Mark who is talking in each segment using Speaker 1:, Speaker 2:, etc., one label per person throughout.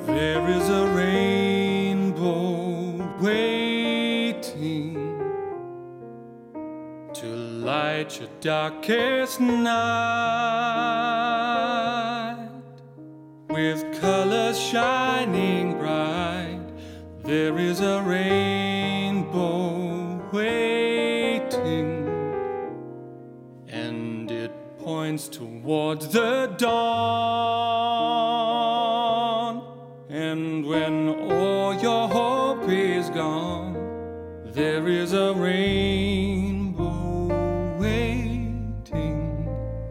Speaker 1: There is a rainbow waiting to light your darkest night. With colors shining bright, there is a rainbow waiting, and it points towards the dawn. And when all your hope is gone, there is a rainbow waiting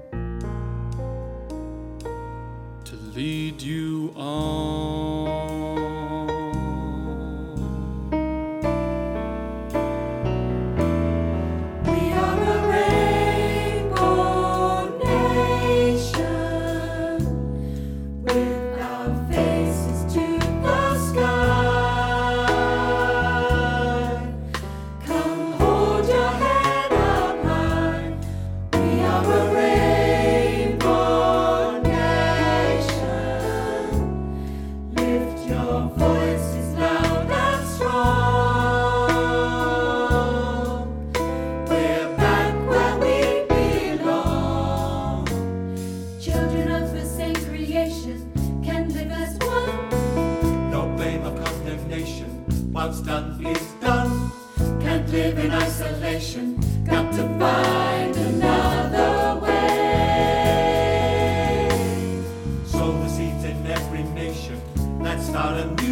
Speaker 1: to lead you on.
Speaker 2: We are a rainbow nation, with our faces to the sky. Come hold your head up high. We are a rainbow nation. Lift your voices loud and strong. We're back where we belong. Children of the same creation can live as one.
Speaker 3: No blame of condemnation. What's done is done.
Speaker 2: Can't live in isolation. Got to find another way.
Speaker 3: Sow the seeds in every nation. Let's start a new